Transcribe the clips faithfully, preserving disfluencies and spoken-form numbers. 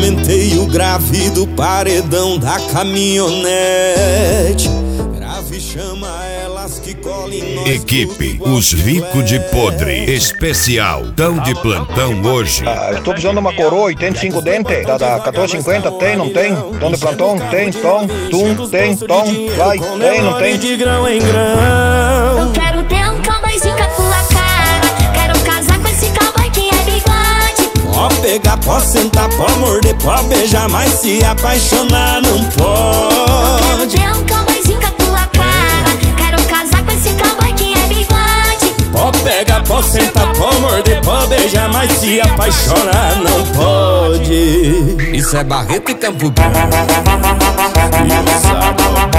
aumentei o grave do paredão da caminhonete. Grave chama elas que colhem nós. Equipe Os Ricos de Podre Especial. Tão de plantão hoje. Ah, estou precisando de uma coroa oitenta e cinco dente da, da quatorze cinquenta, tem, não tem? Tom de plantão, tem, tom, tum, tem, tom, vai, tem, não tem? De grão em grão. Eu quero ter um cowboyzinho com a tua cara. Quero casar com esse cowboy que é bigode. Pode pegar, pode sentar, pode morder, pode beijar, mas se apaixonar não pode. Eu quero ter um cowboyzinho com a tua cara. Quero casar com esse cowboy que é bigode. Pode pegar, pode sentar, pode morder, pode beijar, mas se apaixonar não pode. Isso é Barreto e Campo Grande. Isso é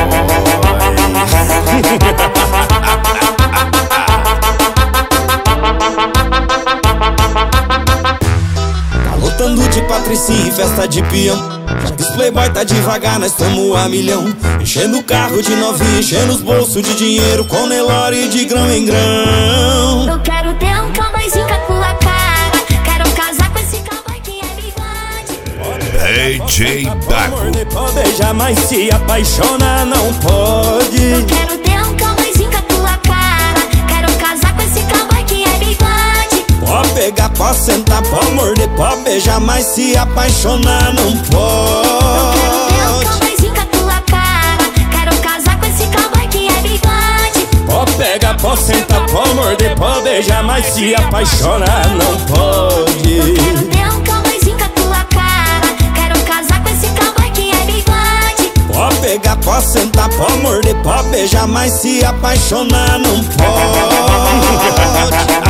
Tá lotando de patricinha e festa de peão. Já que os playboy tá devagar, nós tamo a milhão. Enchendo o carro de novinha, enchendo os bolsos de dinheiro, com Nelore de grão em grão. Eu quero ter um cowboyzinho com a tua cara. Quero casar com esse cowboy que é bigode. D J Dago. Pode beijar, mas se apaixonar não pode. Eu quero ter um cowboyzinho com a tua cara. Quero casar com esse cowboy que é bigode. Pode pegar, pode sentar, pode morder, pode beijar, mas se apaixonar não Eu quero ter um pode. cowboyzinho com a tua cara. Quero casar com esse cowboy que é bigode. Pode pegar, pode sentar, pode morder, pode beijar, mas se apaixonar não pode. Eu quero ter um cowboyzinho com a tua cara. Quero casar com esse cowboy que é bigode. Pode pegar, pode sentar, pode morder, pode beijar, mas se apaixonar não pode.